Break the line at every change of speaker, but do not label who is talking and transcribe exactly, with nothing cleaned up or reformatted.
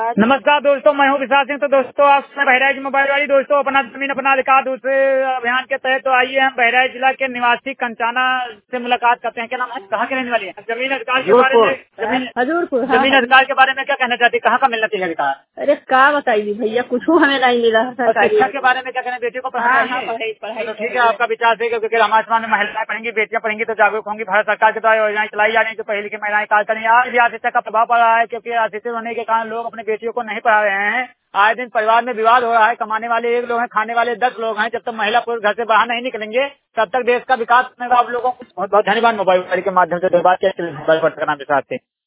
नमस्कार दोस्तों, मैं हूँ विशाल सिंह। तो दोस्तों, आप बहराइच मोबाइल वाली दोस्तों अपना जमीन अपना अधिकार दूसरे अभियान के तहत तो आइए हम बहराइच जिला के निवासी कंचाना से मुलाकात करते हैं। क्या नाम है, कहाँ के रहने वाली है? जमीन अधिकार के बारे में जमीन
हजूरपुर हाँ,
जमीन अधिकार के बारे में क्या कहना चाहती है? कहाँ का मिलना चाहिए अधिकार?
अरे क्या बताइए भैया, कुछ हमें नहीं मिला
और शिक्षा के बारे में क्या कहना, बेटियों को पढ़ाना चाहिए?
पढ़ाई
तो ठीक है, आपका विचार है क्योंकि हमारे समाज में महिलाएं पढ़ेंगी, बेटियां पढ़ेंगी तो जागरूक होंगी। भारत सरकार के द्वारा योजनाएं चलाई जा रही है जो पहले की महिलाएं कार्य करेंगी। आज भी आशिक्षा का प्रभाव पड़ रहा है क्योंकि अशिक्षित होने के कारण लोग अपनी बेटियों को नहीं पढ़ा रहे हैं। आए दिन परिवार में विवाद हो रहा है। कमाने वाले एक लोग हैं, खाने वाले दस लोग हैं। जब तक महिला पुरुष घर से बाहर नहीं निकलेंगे तब तक देश का विकास नहीं होगा। आप लोगों को बहुत बहुत धन्यवाद मोबाइल के माध्यम से बात करना विचारते हैं।